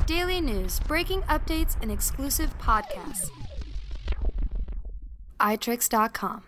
Daily news, breaking updates, and exclusive podcasts. iTricks.com.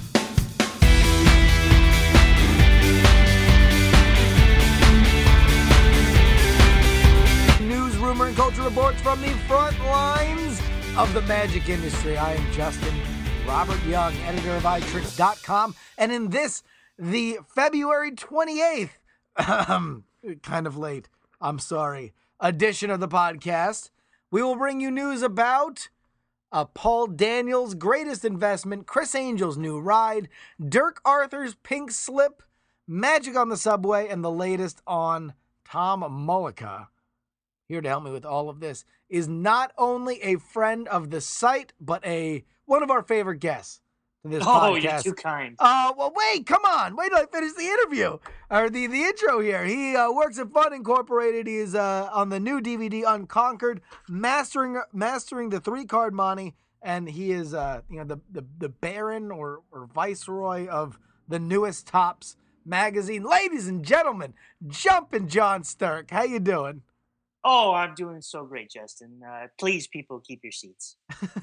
News, rumor, and culture reports from the front lines of the magic industry. I am Justin Robert Young, editor of iTricks.com, and in this, the February 28th, kind of late, I'm sorry, edition of the podcast, we will bring you news about Paul Daniels' greatest investment, Criss Angel's new ride, Dirk Arthur's pink slip, magic on the subway, and the latest on Tom Mullica. Here to help me with all of this is not only a friend of the site, but one of our favorite guests to this podcast. Oh, you're too kind. Well, wait, come on. Wait till I finish the interview, or the intro here. He works at Fun Incorporated. He is on the new DVD, Unconquered, mastering the 3-card money, and he is the Baron or Viceroy of the newest Topps magazine. Ladies and gentlemen, Jumpin' John Stirk. How you doing? Oh, I'm doing so great, Justin. Please, people, keep your seats.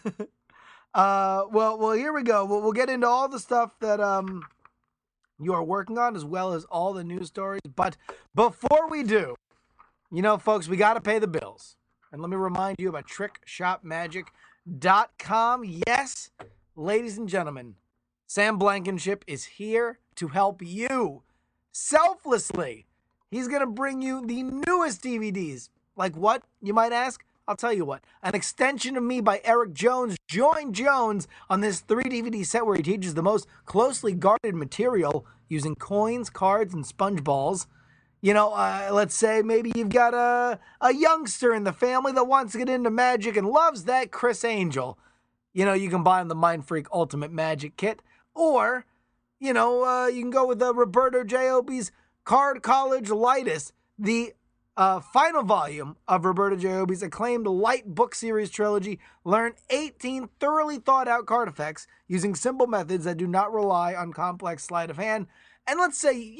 Well, here we go. We'll get into all the stuff that you are working on, as well as all the news stories. But before we do, folks, we got to pay the bills. And let me remind you about TrickShopMagic.com. Yes, ladies and gentlemen, Sam Blankenship is here to help you selflessly. He's going to bring you the newest DVDs. Like what, you might ask? I'll tell you what. An Extension of Me by Eric Jones. Join Jones on this 3-DVD set where he teaches the most closely guarded material using coins, cards, and sponge balls. Let's say maybe you've got a youngster in the family that wants to get into magic and loves that Criss Angel. You can buy him the Mind Freak Ultimate Magic Kit. Or, you can go with Roberto Giobbe's Card College Lightus, the final volume of Roberto Giobbe's acclaimed Light book series trilogy. Learn 18 thoroughly thought out card effects using simple methods that do not rely on complex sleight of hand. And let's say,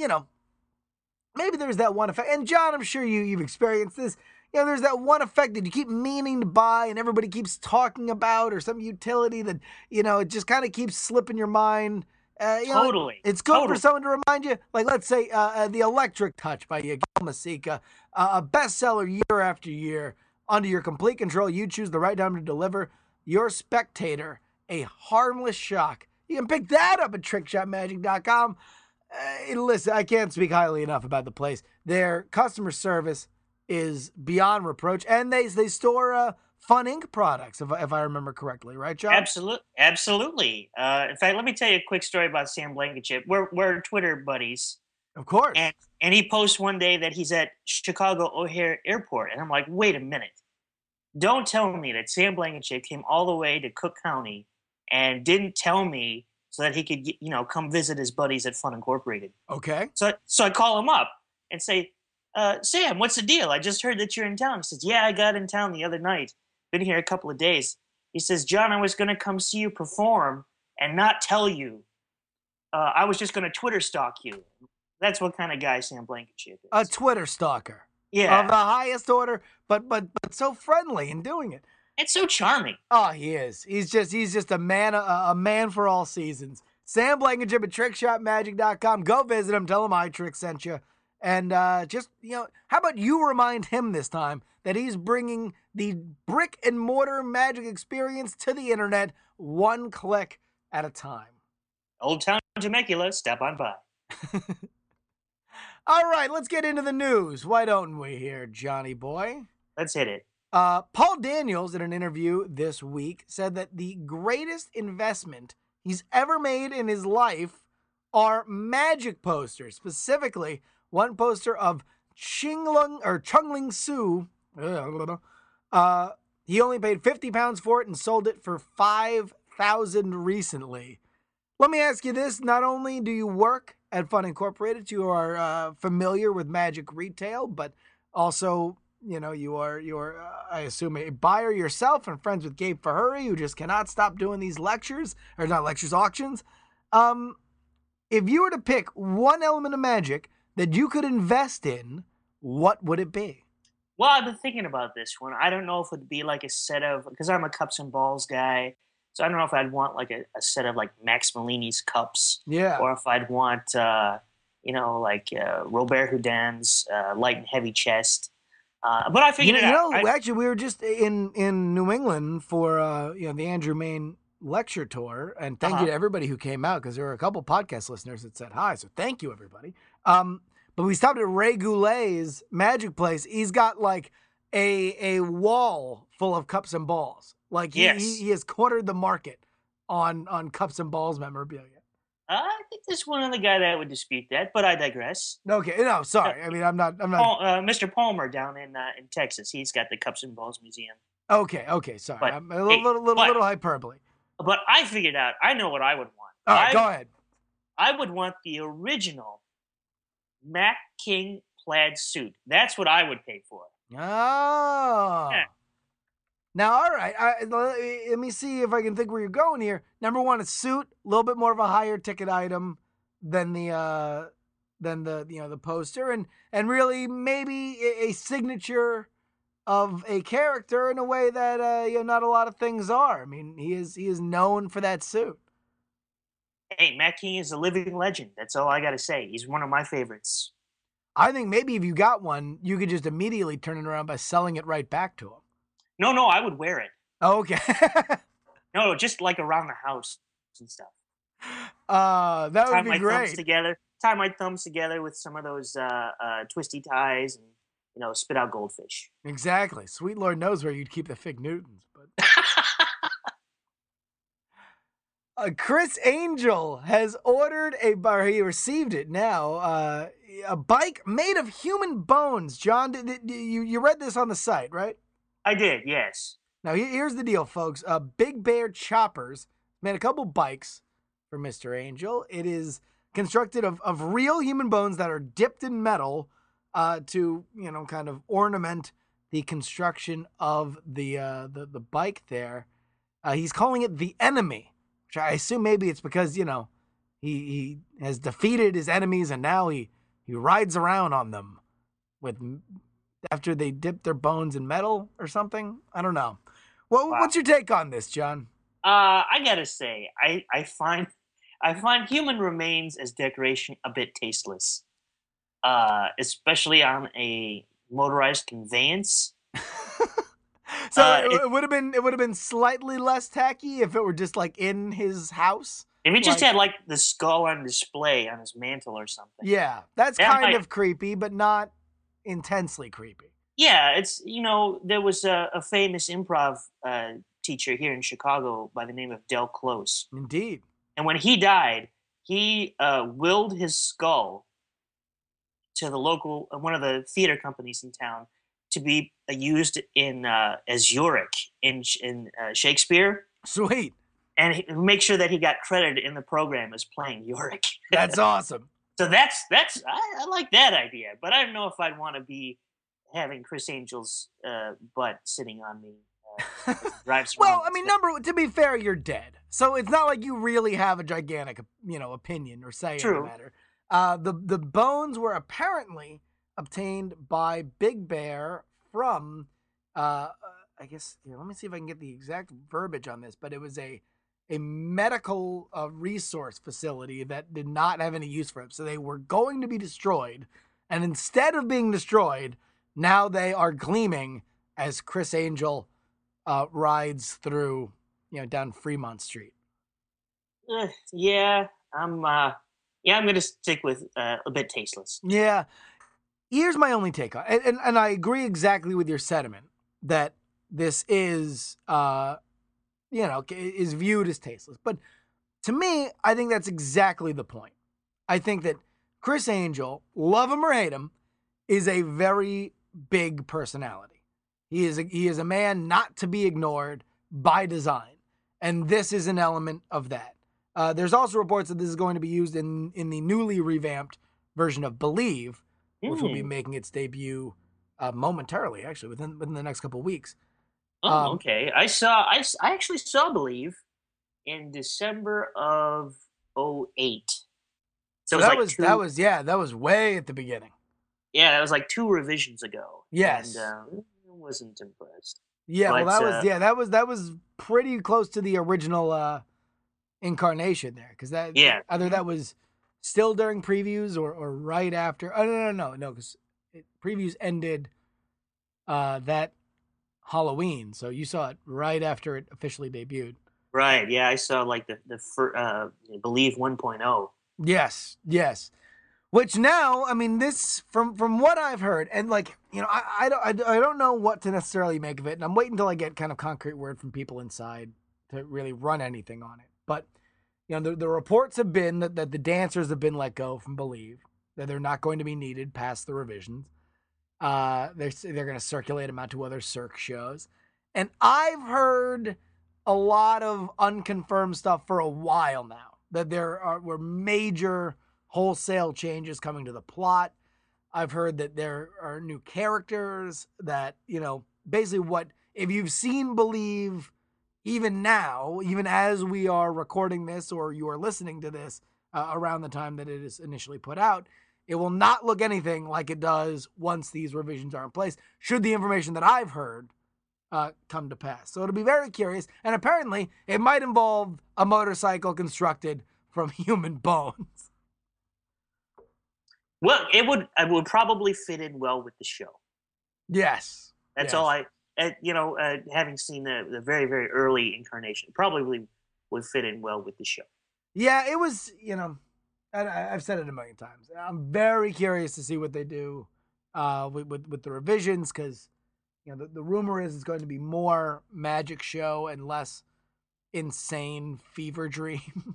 maybe there's that one effect. And John, I'm sure you've experienced this. There's that one effect that you keep meaning to buy and everybody keeps talking about, or some utility that, it just kind of keeps slipping your mind. Totally. It's good for someone to remind you. Like, let's say The Electric Touch by Gil Masica, a bestseller year after year. Under your complete control, you choose the right time to deliver your spectator a harmless shock. You can pick that up at TrickShopMagic.com. Listen, I can't speak highly enough about the place. Their customer service is beyond reproach, and they store Fun Ink products, if I remember correctly, right, John? Absolutely. In fact, let me tell you a quick story about Sam Blankenship. We're Twitter buddies. Of course. And he posts one day that he's at Chicago O'Hare Airport. And I'm like, wait a minute. Don't tell me that Sam Blankenship came all the way to Cook County and didn't tell me so that he could, come visit his buddies at Fun Incorporated. Okay. So I call him up and say, Sam, what's the deal? I just heard that you're in town. He says, yeah, I got in town the other night. Been here a couple of days. He says, John, I was going to come see you perform and not tell you. I was just going to Twitter stalk you. That's what kind of guy Sam Blankenship is. A Twitter stalker. Yeah. Of the highest order, but so friendly in doing it. It's so charming. Oh, he is. He's just a man for all seasons. Sam Blankenship at TrickShopMagic.com. Go visit him. Tell him iTrick sent you. And how about you remind him this time that he's bringing the brick and mortar magic experience to the internet, one click at a time. Old Town Temecula, step on by. All right, let's get into the news. Why don't we here, Johnny boy? Let's hit it. Paul Daniels, in an interview this week, said that the greatest investment he's ever made in his life are magic posters, specifically one poster of Chung-Ling Soo. He only paid £50 for it and sold it for $5,000 recently. Let me ask you this. Not only do you work at Fun Incorporated, you are familiar with magic retail, but also, you are I assume, a buyer yourself and friends with Gabe Fahuri, who just cannot stop doing these auctions. If you were to pick one element of magic that you could invest in, what would it be? Well, I've been thinking about this one. I don't know if it'd be like a set of, because I'm a cups and balls guy. So I don't know if I'd want like a set of like Max Malini's cups, Yeah. or if I'd want, like Robert Houdin's light and heavy chest. But I figured it out. Actually, we were just in New England for the Andrew Main lecture tour, and thank you to everybody who came out, because there were a couple podcast listeners that said hi. So thank you, everybody. But we stopped at Ray Goulet's Magic Place. He's got like a wall full of cups and balls. Like he has cornered the market on cups and balls memorabilia. I think there's one other guy that would dispute that, but I digress. Okay, no, sorry. I mean, I'm not. Mr. Palmer down in Texas, he's got the Cups and Balls Museum. Okay, sorry. But, I'm a little hyperbole. But I figured out. I know what I would want. All right, go ahead. I would want the original Mac King plaid suit. That's what I would pay for. Oh. Yeah. Now, all right. Let me see if I can think where you're going here. Number one, a suit, a little bit more of a higher ticket item than the poster, and really maybe a signature of a character in a way that not a lot of things are. I mean, he is known for that suit. Hey, Mac King is a living legend. That's all I got to say. He's one of my favorites. I think maybe if you got one, you could just immediately turn it around by selling it right back to him. No, I would wear it. Oh, okay. No, just like around the house and stuff. That would be great. Tie my thumbs together with some of those twisty ties, and spit out goldfish. Exactly. Sweet Lord knows where you'd keep the Fig Newtons, but. Chris Angel has ordered he received it now, a bike made of human bones. John, you read this on the site, right? I did, yes. Now, here's the deal, folks. Big Bear Choppers made a couple bikes for Mr. Angel. It is constructed of real human bones that are dipped in metal to, kind of ornament the construction of the bike there. He's calling it the Enemy. I assume maybe it's because, he has defeated his enemies and now he rides around on them after they dip their bones in metal or something. I don't know. What's your take on this, John? I gotta say, I find human remains as decoration a bit tasteless, especially on a motorized conveyance. So it would have been slightly less tacky if it were just like in his house. If he just had like the skull on display on his mantle or something. Yeah, that's kind of creepy, but not intensely creepy. Yeah, it's there was a famous improv teacher here in Chicago by the name of Del Close. Indeed. And when he died, he willed his skull to the local one of the theater companies in town to be used in as Yorick in Shakespeare. Sweet. And make sure that he got credited in the program as playing Yorick. That's awesome. So that's I like that idea, but I don't know if I'd want to be having Chris Angel's butt sitting on me. Well, I mean, to be fair, you're dead, so it's not like you really have a gigantic, opinion or say in the matter. The bones were apparently obtained by Big Bear from, I guess. Let me see if I can get the exact verbiage on this, but it was a medical resource facility that did not have any use for them, so they were going to be destroyed, and instead of being destroyed, now they are gleaming as Chris Angel rides through, down Fremont Street. Yeah, I'm going to stick with a bit tasteless. Yeah. Here's my only take on it, and I agree exactly with your sentiment that this is, is viewed as tasteless. But to me, I think that's exactly the point. I think that Chris Angel, love him or hate him, is a very big personality. He is a man not to be ignored by design, and this is an element of that. There's also reports that this is going to be used in the newly revamped version of Believe, which will be making its debut momentarily, actually, within the next couple of weeks. Oh, okay. I actually saw Believe in December of 2008. So that was way at the beginning. Yeah, that was like 2 revisions ago. Yes. And I wasn't impressed. Yeah, well, But that was pretty close to the original incarnation there, because yeah. either that was still during previews or right after. Oh no, because previews ended that Halloween, so you saw it right after it officially debuted. Right. Yeah, I saw like Believe 1.0. Yes, yes. Which now, I mean, this from what I've heard, and like I don't know what to necessarily make of it, and I'm waiting until I get kind of concrete word from people inside to really run anything on it. But the reports have been that the dancers have been let go from Believe, that they're not going to be needed past the revisions. They're going to circulate them out to other Cirque shows, and I've heard a lot of unconfirmed stuff for a while now that were major wholesale changes coming to the plot. I've heard that there are new characters that, basically what, if you've seen Believe, even now, even as we are recording this or you are listening to this around the time that it is initially put out, it will not look anything like it does once these revisions are in place, should the information that I've heard come to pass. So it'll be very curious. And apparently it might involve a motorcycle constructed from human bones. Well, it would probably fit in well with the show. Yes. That's yes. all having seen the very, very early incarnation, probably would fit in well with the show. Yeah, it was, I've said it a million times. I'm very curious to see what they do with the revisions, because, the rumor is it's going to be more magic show and less insane fever dream.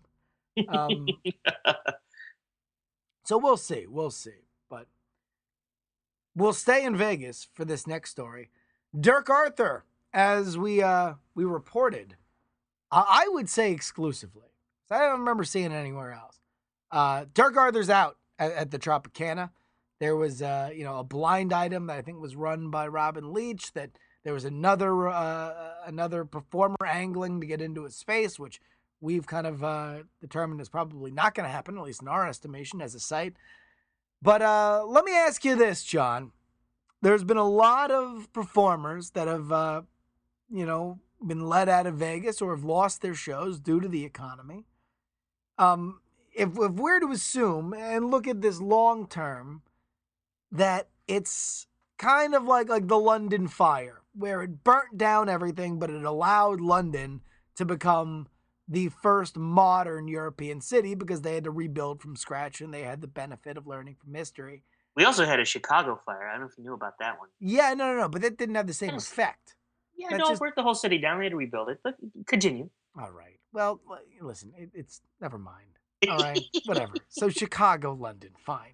So we'll see. But we'll stay in Vegas for this next story. Dirk Arthur, as we reported, I would say exclusively. I don't remember seeing it anywhere else. Dirk Arthur's out at the Tropicana. There was a blind item that I think was run by Robin Leach, that there was another performer angling to get into his space, which we've kind of determined is probably not going to happen, at least in our estimation as a site. But let me ask you this, John. There's been a lot of performers that have, been let out of Vegas or have lost their shows due to the economy. If we're to assume and look at this long term, that it's kind of like the London fire, where it burnt down everything, but it allowed London to become the first modern European city because they had to rebuild from scratch and they had the benefit of learning from history. We also had a Chicago fire. I don't know if you knew about that one. Yeah, no, but that didn't have the same effect. Yeah, it burnt the whole city down. They had to rebuild it, but continue. All right. Well, listen, it's never mind. All right, whatever. So Chicago, London, fine.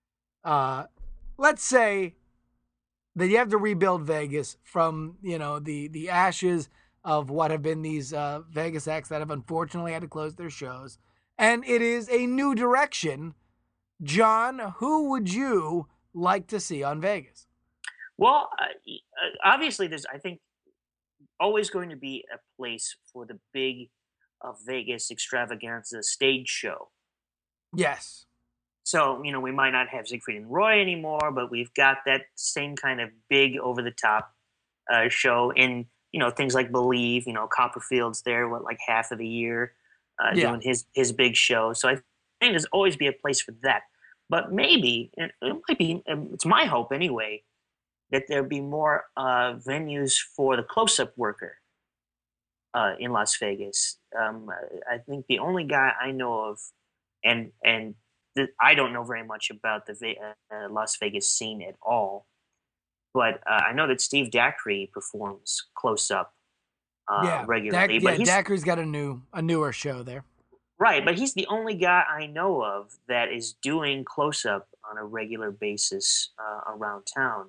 Let's say that you have to rebuild Vegas from, the ashes of what have been these Vegas acts that have unfortunately had to close their shows. And it is a new direction. John, who would you like to see on Vegas? Well, obviously there's, I think, always going to be a place for the big Vegas extravaganza stage show. Yes. So, we might not have Siegfried and Roy anymore, but we've got that same kind of big over-the-top show in, things like Believe. Copperfield's there, like half of the year doing his big show. So I think there's always be a place for that. But maybe, and it might be, it's my hope anyway, that there be more venues for the close-up worker in Las Vegas. I think the only guy I know of, and I don't know very much about the Las Vegas scene at all, but I know that Steve Dacry performs close-up regularly. Dacry's got a newer show there. Right, but he's the only guy I know of that is doing close-up on a regular basis around town.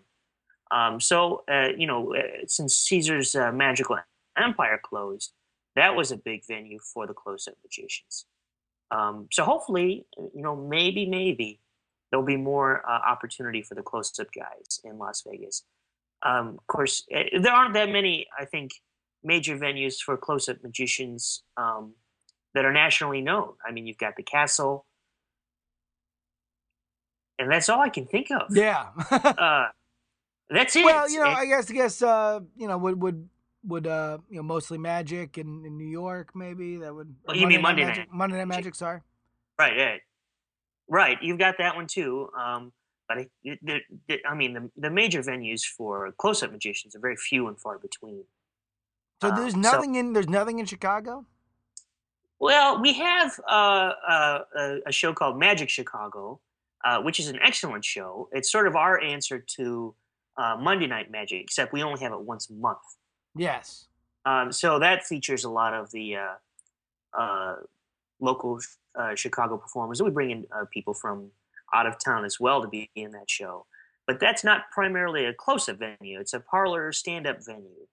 Since Caesar's Magical Empire closed, that was a big venue for the close-up magicians. So hopefully, maybe there'll be more opportunity for the close-up guys in Las Vegas. Of course, there aren't that many, I think, major venues for close-up magicians that are nationally known. I mean, you've got the Castle. and that's all I can think of. Yeah. Uh, that's it. Well, I guess would mostly Magic in New York maybe that would. Well, you mean Monday Night Night? Monday Night Magic. Sorry. Right. Right. You've got that one too. But the major venues for close-up magicians are very few and far between. So there's nothing in Chicago. Well, we have a show called Magic Chicago, which is an excellent show. It's sort of our answer to Monday Night Magic, except we only have it once a month. Yes. So that features a lot of the local Chicago performers. We bring in people from out of town as well to be in that show. But that's not primarily a close-up venue. It's a parlor stand-up venue.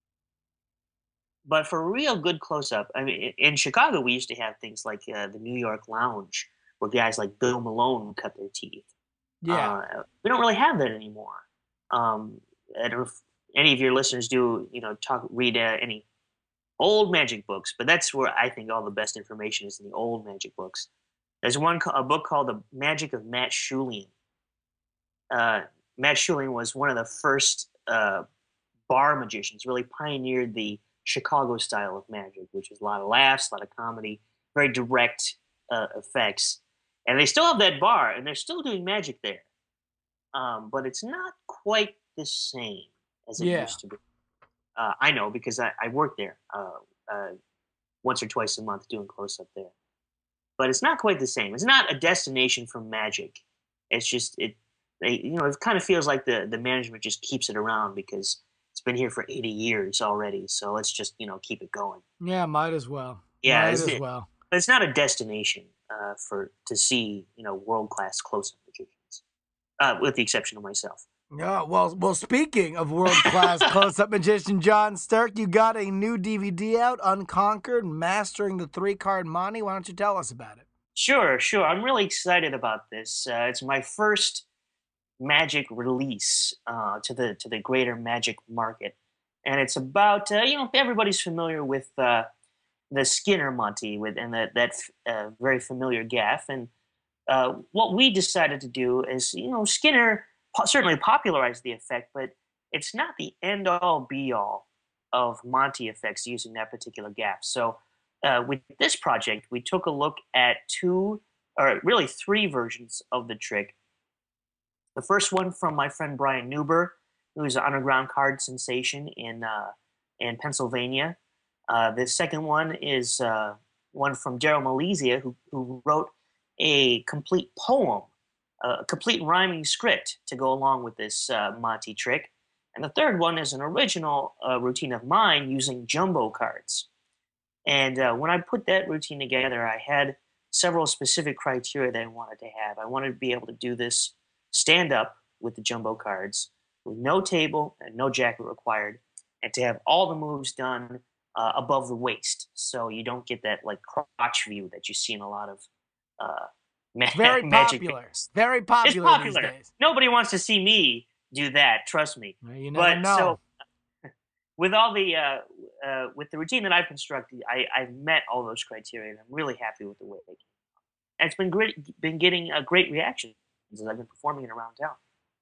But for real good close-up, I mean, in Chicago, we used to have things like the New York Lounge, where guys like Bill Malone cut their teeth. Yeah. We don't really have that anymore. I don't know if any of your listeners do, read any old magic books, but that's where I think all the best information is in the old magic books. There's a book called The Magic of Matt Schulian. Matt Schulian was one of the first bar magicians, really pioneered the Chicago style of magic, which is a lot of laughs, a lot of comedy, very direct effects. And they still have that bar, and they're still doing magic there. But it's not quite the same as it used to be. I know because I work there once or twice a month doing close-up there. But it's not quite the same. It's not a destination for magic. It's just, it kind of feels like the management just keeps it around because it's been here for 80 years already. So let's just, keep it going. Yeah, might as well. Yeah, might as well. But it's not a destination to see, world-class close-up magicians, with the exception of myself. Yeah, well. Speaking of world-class close-up magician John Stirk, you got a new DVD out, Unconquered: Mastering the Three-Card Monte. Why don't you tell us about it? Sure. I'm really excited about this. It's my first magic release to the greater magic market, and it's about everybody's familiar with the Skinner Monte and that very familiar gaff. And what we decided to do is, Skinner certainly popularized the effect, but it's not the end-all, be-all of Monte effects using that particular gaff. So with this project, we took a look at three versions of the trick. The first one from my friend Brian Newber, who's an underground card sensation in Pennsylvania. The second one is one from Daryl Malizia, who wrote a complete poem, a complete rhyming script to go along with this Monte trick. And the third one is an original routine of mine using jumbo cards. And when I put that routine together, I had several specific criteria that I wanted to have. I wanted to be able to do this stand up with the jumbo cards, with no table and no jacket required, and to have all the moves done above the waist, so you don't get that like crotch view that you see in a lot of very magic popular. games. Very popular. It's popular. These days. Nobody wants to see me do that. Trust me. Well, you never know. So, with all the with the routine that I've constructed, I've met all those criteria, and I'm really happy with the way they came out. And it's been great. Been getting a great reaction as I've been performing it around town.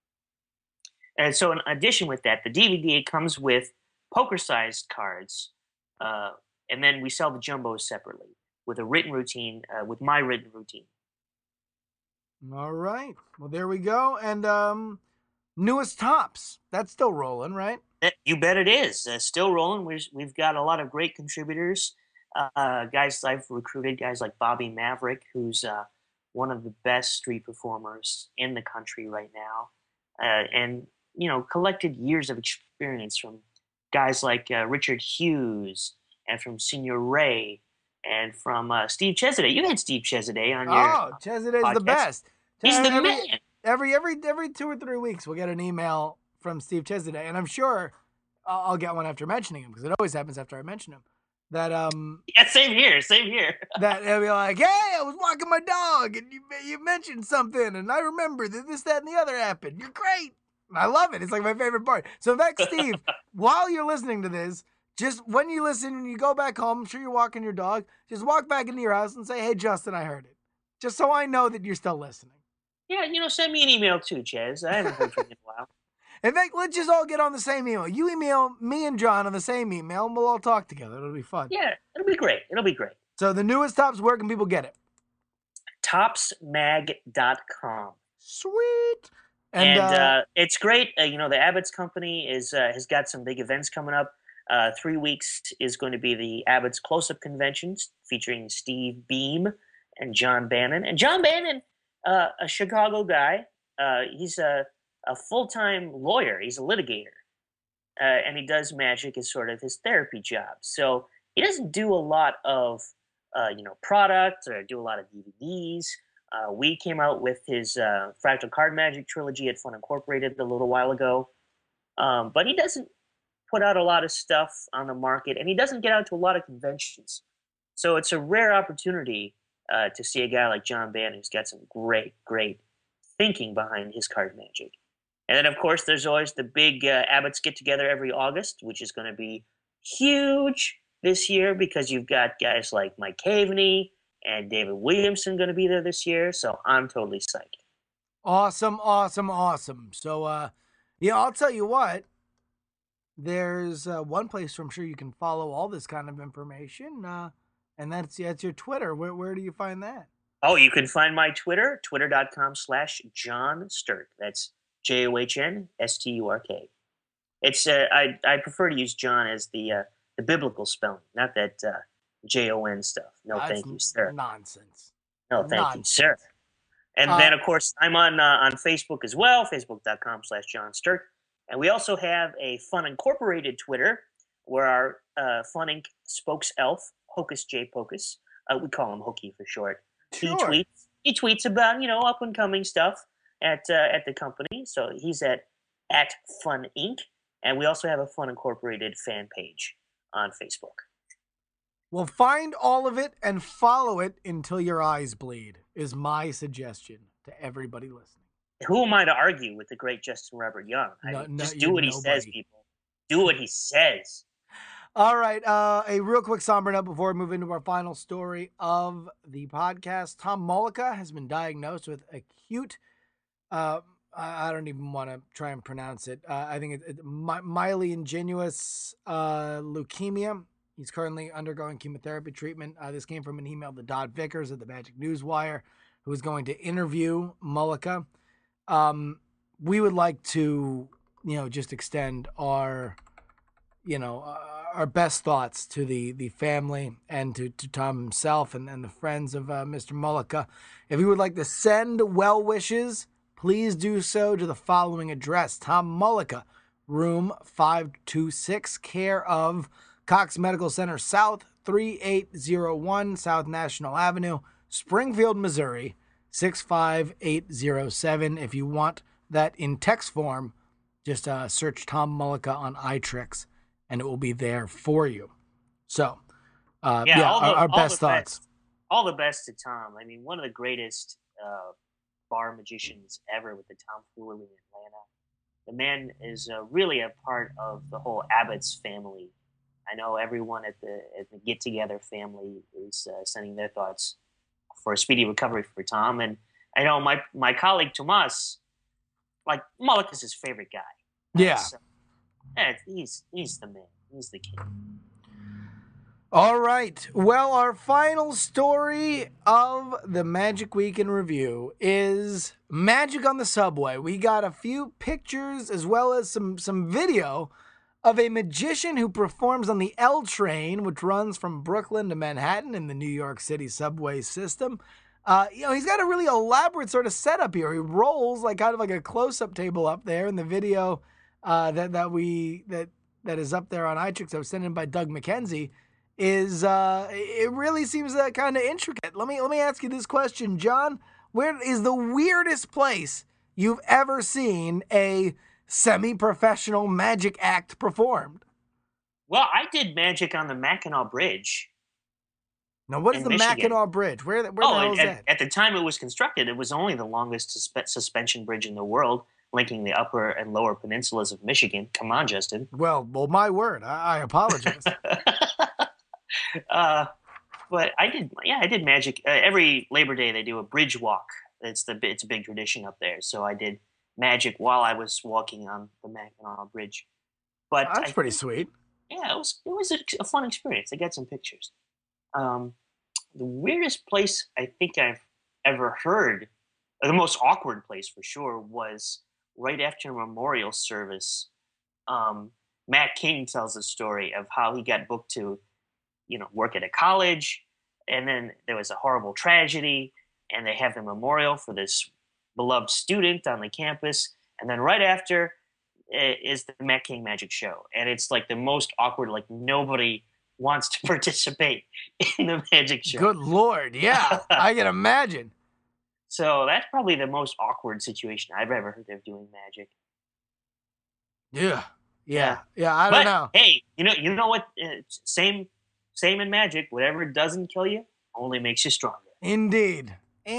And so, in addition with that, the DVD comes with poker-sized cards, and then we sell the jumbos separately with a written routine, with my written routine. All right. Well, there we go. And newest tops. That's still rolling, right? You bet it is. Still rolling. We've got a lot of great contributors. Guys I've recruited, guys like Bobby Maverick, who's one of the best street performers in the country right now. And, collected years of experience from guys like Richard Hughes and from Senior Ray and from Steve Cheseday. You had Steve Cheseday on your Cheseday's podcast. The best. He's the man. Every 2 or 3 weeks, we'll get an email from Steve Cheseday, and I'm sure I'll get one after mentioning him, because it always happens after I mention him. That yeah, same here. That he'll be like, "Hey, I was walking my dog, and you mentioned something, and I remember that this, that, and the other happened. You're great." And I love it. It's like my favorite part. So, in fact, Steve, while you're listening to this, just when you listen and you go back home, I'm sure you're walking your dog, just walk back into your house and say, "Hey, Justin, I heard it," just so I know that you're still listening. Yeah, send me an email too, Chaz. I haven't heard from you in a while. In fact, let's just all get on the same email. You email me and John on the same email, and we'll all talk together. It'll be fun. Yeah, it'll be great. It'll be great. So the newest tops, where can people get it? Topsmag.com. Sweet. And it's great. The Abbott's company has got some big events coming up. 3 weeks is going to be the Abbott's Close-Up Conventions featuring Steve Beam and John Bannon. And John Bannon, a Chicago guy, he's a full-time lawyer. He's a litigator. And he does magic as sort of his therapy job. So he doesn't do a lot of, product or do a lot of DVDs. We came out with his Fractal Card Magic trilogy at Fun Incorporated a little while ago. But he doesn't put out a lot of stuff on the market, and he doesn't get out to a lot of conventions. So it's a rare opportunity to see a guy like John Bannon who's got some great, great thinking behind his card magic. And then, of course, there's always the big Abbott's get-together every August, which is going to be huge this year because you've got guys like Mike Caveney and David Williamson going to be there this year. So I'm totally psyched. Awesome. So, I'll tell you what. There's one place where I'm sure you can follow all this kind of information, and that's your Twitter. Where do you find that? Oh, you can find my Twitter, twitter.com/John Sturck. That's JOHNSTURK. It's I prefer to use John as the biblical spelling, not that JON stuff. No, thank you, sir. Nonsense. No, thank you, sir. And then, of course, I'm on Facebook as well, facebook.com/John Sturck. And we also have a Fun Incorporated Twitter where our Fun Inc. spokes elf, Hocus J. Pocus, we call him Hokey for short. Sure. He tweets about, up and coming stuff at the company. So he's at Fun Inc. And we also have a Fun Incorporated fan page on Facebook. Well, find all of it and follow it until your eyes bleed is my suggestion to everybody listening. Who am I to argue with the great Justin Robert Young? Just do what he says, people. Do what he says. All right. A real quick somber note before we move into our final story of the podcast. Tom Mullica has been diagnosed with acute, I don't even want to try and pronounce it. I think it's myelogenous leukemia. He's currently undergoing chemotherapy treatment. This came from an email to Dodd Vickers of the Magic Newswire, who is going to interview Mullica. We would like to, just extend our best thoughts to the family and to Tom himself and the friends of Mr. Mullica. If you would like to send well wishes, please do so to the following address: Tom Mullica, room 526, care of Cox Medical Center South, 3801 South National Avenue, Springfield, Missouri, 65807. If you want that in text form, just search Tom Mullica on iTrix, and it will be there for you. So, our best thoughts. All the best to Tom. I mean, one of the greatest bar magicians ever with the tomfoolery in Atlanta. The man is really a part of the whole Abbott's family. I know everyone at the Get Together family is sending their thoughts for a speedy recovery for Tom. And I know my colleague Tomas, like, Mullica's his favorite guy. Yeah. So, he's the man. He's the king. All right. Well, our final story of the Magic Week in Review is magic on the subway. We got a few pictures as well as some video of a magician who performs on the L train, which runs from Brooklyn to Manhattan in the New York City subway system. He's got a really elaborate sort of setup here. He rolls kind of like a close-up table up there in the video that is up there on iTrix that was sent in by Doug McKenzie. It really seems kind of intricate. Let me ask you this question, John. Where is the weirdest place you've ever seen a semi-professional magic act performed? Well, I did magic on the Mackinac Bridge. Now, what is the Mackinac Bridge? Where the hell is that? At the time it was constructed, it was only the longest suspension bridge in the world, linking the upper and lower peninsulas of Michigan. Come on, Justin. Well, my word. I apologize. But I did magic. Every Labor Day they do a bridge walk It's a big tradition up there. So I did magic while I was walking on the Mackinac Bridge. But That's pretty sweet. Yeah, it was a fun experience. I got some pictures. The weirdest place I think I've ever heard, or the most awkward place for sure, was right after a memorial service. Matt King tells a story of how he got booked to, work at a college, and then there was a horrible tragedy, and they have the memorial for this beloved student on the campus, and then right after is the Matt King Magic Show, and it's like the most awkward. Like nobody wants to participate in the magic show. Good Lord, yeah, I can imagine. So that's probably the most awkward situation I've ever heard of doing magic. Yeah. I don't know. Hey, you know what? Same in magic. Whatever doesn't kill you only makes you stronger. Indeed.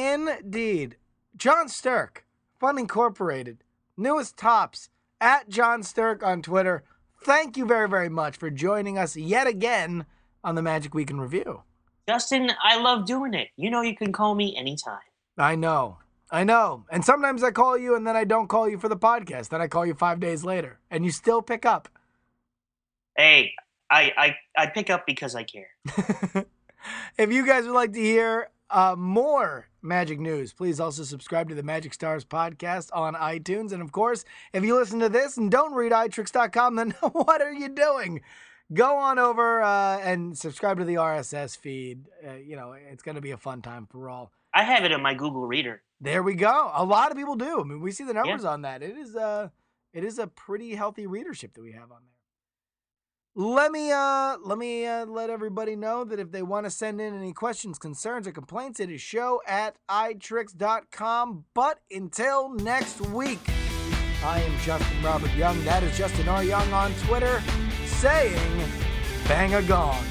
John Stirk, Fun Incorporated, newest tops at John Stirk on Twitter. Thank you very, very much for joining us yet again on the Magic Week in Review. Justin, I love doing it. You can call me anytime. I know. And sometimes I call you and then I don't call you for the podcast. Then I call you 5 days later and you still pick up. Hey, I pick up because I care. If you guys would like to hear more Magic news, please also subscribe to the Magic Stars podcast on iTunes. And of course, if you listen to this and don't read iTricks.com, then what are you doing? Go on over and subscribe to the RSS feed. It's going to be a fun time for all. I have it in my Google Reader. There we go. A lot of people do. I mean, we see the numbers on that. It is a pretty healthy readership that we have on there. Let me let everybody know that if they want to send in any questions, concerns, or complaints, it is show@itricks.com. But until next week, I am Justin Robert Young. That is Justin R. Young on Twitter, saying, bang a gong.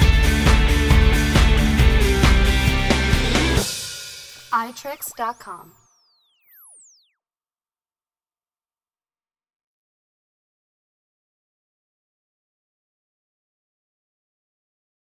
iTricks.com